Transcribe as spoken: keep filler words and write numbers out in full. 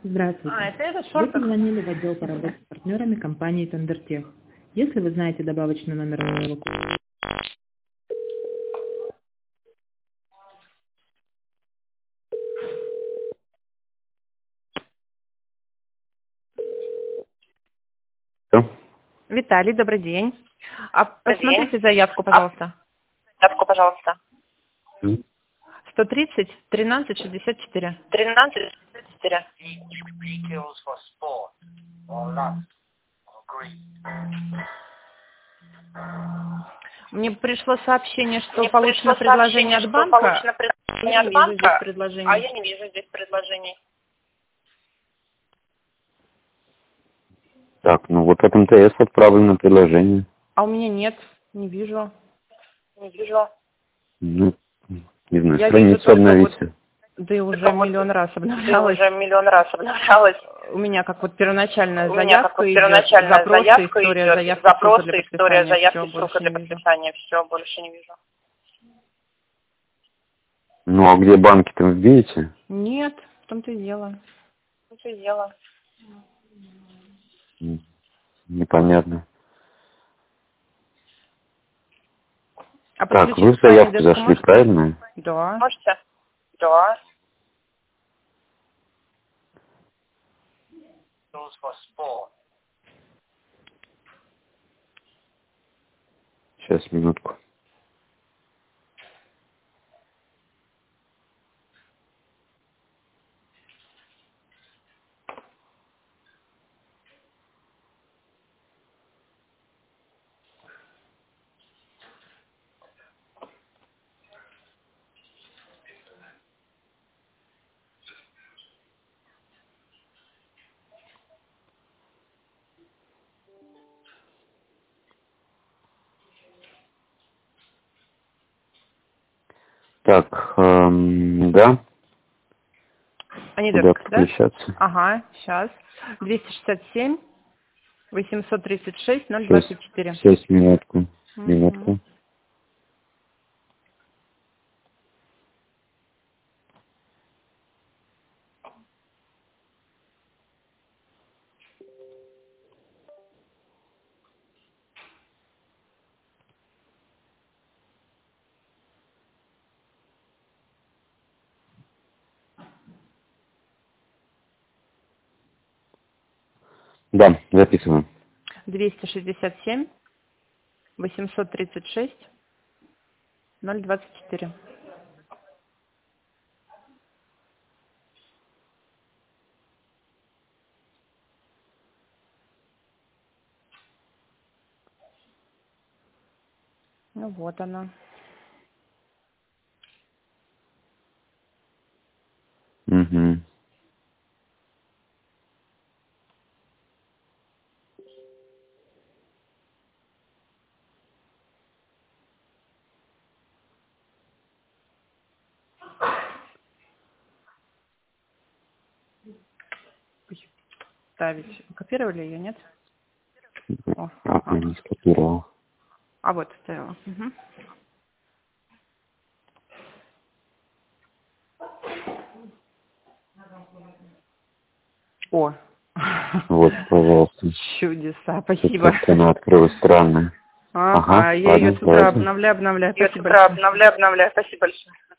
Здравствуйте. А, это этот Вы шортик? позвонили в отдел по работе с партнерами компании Тендертех. Если вы знаете добавочный номер моего клиента. Что? Виталий, добрый день. А Добрый посмотрите день. заявку, А, пожалуйста. Заявку, пожалуйста. М? сто тридцать тринадцать шестьдесят четыре. тринадцать четыре. Мне пришло сообщение, что Мне получено пришло предложение сообщение, от что банка. получено предложение Я от не вижу здесь банка, а предложений. я не вижу здесь предложений. Так, ну вот от МТС отправлено предложение. А у меня нет, не вижу. Не вижу. Ну, не знаю, Я вижу страницу только обновите. вот, да и уже Только вот миллион раз Ты обновлялась. уже миллион раз обновлялась. У меня как вот первоначальная У меня как заявка вот идет, первоначальная запросы, заявка история идет, заявки, запросы, ссылка для история подписания. заявки, Все, ссылка больше для не вижу. подписания. Все, больше не вижу. Ну а где банки там видите? Нет, в том-то и дело. Ну, что дело? М, Непонятно. А Так, подключить вы в к своей заявку деску зашли, можете? правильно? Да. Можете? Да. Сейчас, минутку. Так, эм, да, Они куда деск, да? подключаться? Ага, сейчас. двести шестьдесят семь восемьсот тридцать шесть ноль Сейчас, двадцать четыре. сейчас, минутку, Угу. минутку. Да, записываю. двести шестьдесят семь восемьсот тридцать шесть ноль двадцать четыре. Ну вот она. Угу. Ставить. Копировали ее, нет? О, А, ага. не скопировал. А вот ставила. Угу. О. Вот, пожалуйста. Чудеса, спасибо. Как-то она открылась странно. Ага, Ага, я ладно, ее с утра давайте. обновляю, обновляю. Я с Спасибо утра большое. обновляю, обновляю. Спасибо большое.